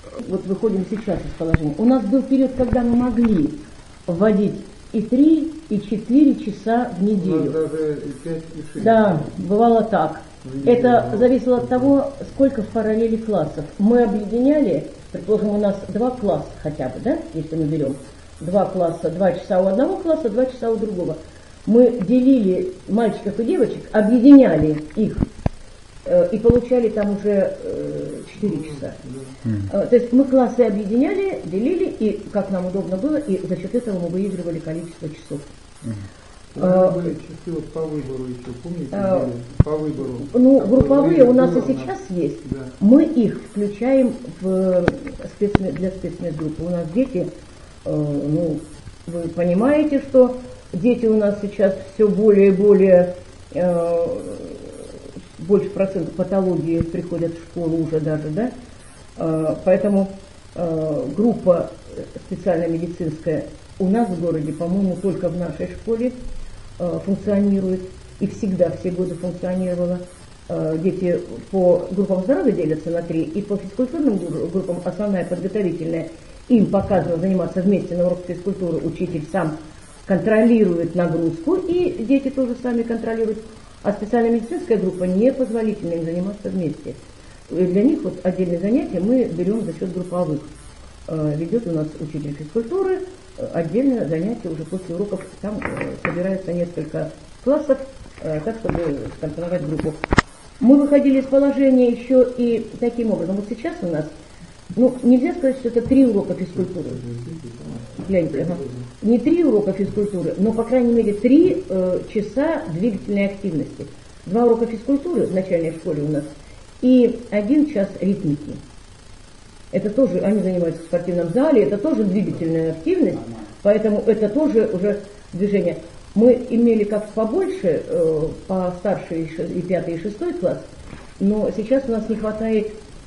вот выходим сейчас из положения. У нас был период, когда мы могли вводить и 3, и 4 часа в неделю. Даже и 5, и 6. Да, бывало так. Это зависело от того, сколько в параллели классов. Мы объединяли, предположим, у нас 2 класса хотя бы, да, если мы берем 2 класса, 2 часа у одного класса, 2 часа у другого. Мы делили мальчиков и девочек, объединяли их и получали там уже 4 часа. То есть мы классы объединяли, делили, и как нам удобно было, и за счет этого мы выигрывали количество часов. Были часы вот по выбору еще, помните? По выбору. Ну, групповые у нас и сейчас есть. Да. Мы их включаем для спецмедгруппы. У нас дети, ну, вы понимаете, что дети у нас сейчас все более и более, больше процентов патологии приходят в школу уже даже, да? Поэтому группа специальная медицинская у нас в городе, по-моему, только в нашей школе функционирует, и всегда все годы функционировала. Дети по группам здоровья делятся на 3, и по физкультурным группам, основная подготовительная, им показано заниматься вместе на урок физкультуры, учитель сам контролирует нагрузку, и дети тоже сами контролируют, а специальная медицинская группа непозволительно им заниматься вместе. И для них вот отдельные занятия мы берем за счет групповых. Ведет у нас учитель физкультуры, отдельное занятие уже после уроков, там собирается несколько классов, так, чтобы скомпоновать группу. Мы выходили из положения еще и таким образом. Вот сейчас у нас, ну, нельзя сказать, что это 3 урока физкультуры. Гляньте, не 3 урока физкультуры, но, по крайней мере, 3 часа двигательной активности. 2 урока физкультуры в начальной школе у нас и 1 час ритмики. Это тоже, они занимаются в спортивном зале, это тоже двигательная активность, поэтому это тоже уже движение. Мы имели как побольше, постарше и 5 и 6 класс, но сейчас у нас не хватает,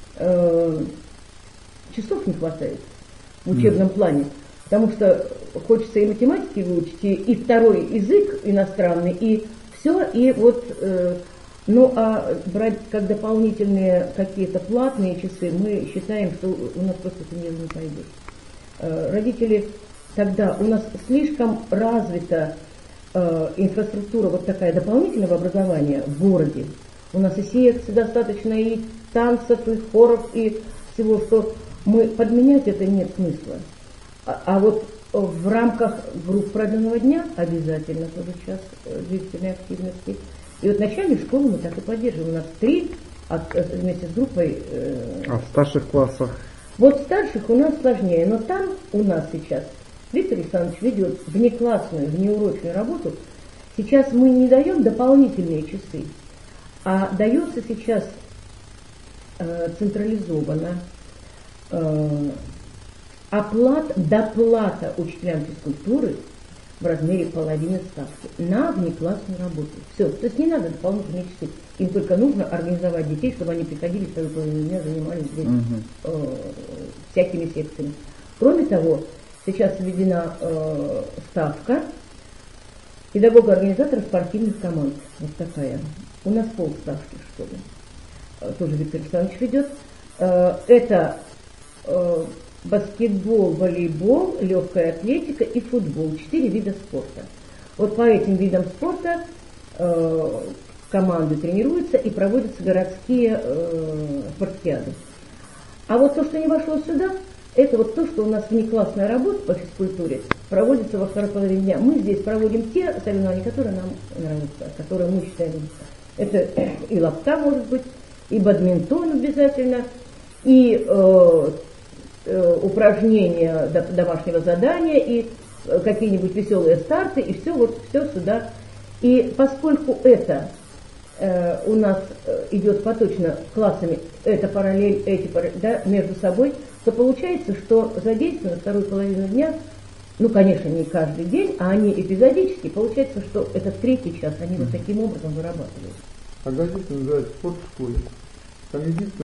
часов не хватает в учебном плане, потому что хочется и математики выучить, и второй язык иностранный, и все, и вот... Ну, а брать как дополнительные какие-то платные часы, мы считаем, что у нас просто это не пойдет. Родители тогда, у нас слишком развита инфраструктура вот такая дополнительного образования в городе. У нас и секций достаточно, и танцев, и хоров, и всего, что мы подменять это нет смысла. А вот в рамках групп продленного дня обязательно тоже час двигательной активности. И вот начальную школу мы так и поддерживаем. У нас 3 вместе с группой. А в старших классах? Вот в старших у нас сложнее, но там у нас сейчас Виктор Александрович ведет внеклассную, внеурочную работу. Сейчас мы не даем дополнительные часы, а дается сейчас централизованно доплата учителям физкультуры в размере половины ставки на внеклассную работу. Все, то есть не надо дополнительные часы. Им только нужно организовать детей, чтобы они приходили вторую половину дня, занимались здесь всякими секциями. Кроме того, сейчас введена ставка педагога-организатора спортивных команд. Вот такая. У нас полставки, что ли. Тоже Виктор Александрович ведет. Это баскетбол, волейбол, легкая атлетика и футбол. 4 вида спорта. Вот по этим видам спорта команды тренируются и проводятся городские спартакиады. А вот то, что не вошло сюда, это вот то, что у нас внеклассная работа по физкультуре проводится во второй половине дня. Мы здесь проводим те соревнования, которые нам нравятся, которые мы считаем. Это и лапта, может быть, и бадминтон обязательно, и упражнения домашнего задания, и какие-нибудь веселые старты, и все вот все сюда. И поскольку это у нас идет поточно классами, это параллель, эти параллель, да, между собой, то получается, что задействовано вторую половину дня, ну, конечно, не каждый день, а они эпизодически, получается, что это 3-й час, они вот таким образом вырабатывают. А газета называется «Спорт в школе». Там единственное